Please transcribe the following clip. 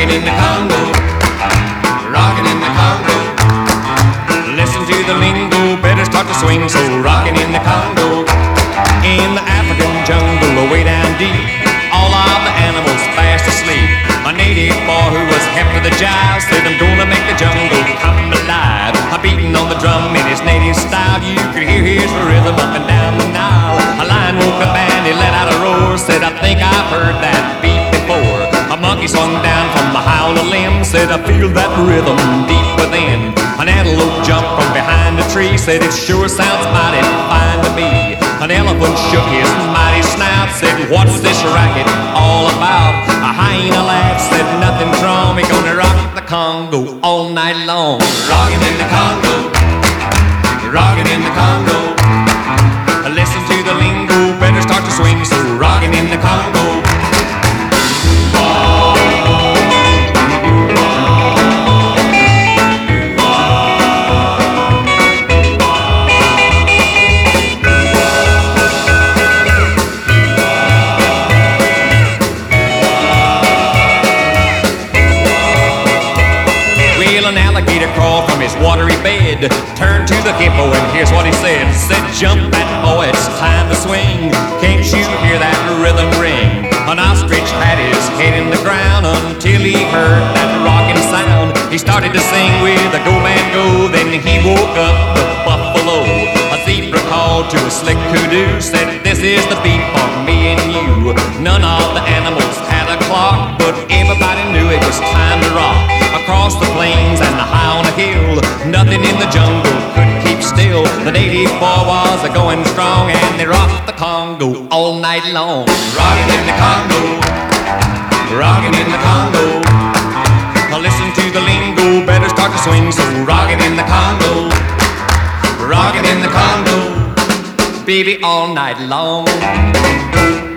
rocking in the Congo, rocking in the Congo. Listen to the lingo, better start to swing, so rocking in the Congo. In the African jungle, way down deep, all of the animals fast asleep. A native boy who was hep to the jive said, I'm gonna make the jungle come alive. A beating on the drum in his native style, you could hear his rhythm up and down the Nile. A lion woke up and he let out a roar, said, I think I've heard that beat before. A monkey swung down from high on a limb, said, I feel that rhythm deep within. An antelope jumped from behind a tree, said, it sure sounds mighty fine to me. An elephant shook his mighty snout, said, what's this racket all about? A hyena laughed, said, nothing's wrong, we're gonna rock the Congo all night long. Rockin' in the Congo, rockin' in the Congo. Listen to the lingo, better start to swing, so rockin' in the Congo. An alligator crawled from his watery bed, turned to the hippo and here's what he said. Said, jump that boy, it's time to swing. Can't you hear that rhythm ring? An ostrich had his head in the ground until he heard that rocking sound. He started to sing with a go man go, then he woke up the buffalo. A zebra called to a slick kudu, said, this is the beat for me and you. None of the animals had a clock, but everybody knew it was time to rock. Across the plains and the high on a hill, nothing in the jungle could keep still. The native boy was a-going strong, and they rocked the Congo all night long. Rockin' in the Congo, rockin' in the Congo. Now listen to the lingo, better start to swing, so rockin' in the Congo, rockin' in the Congo, baby all night long.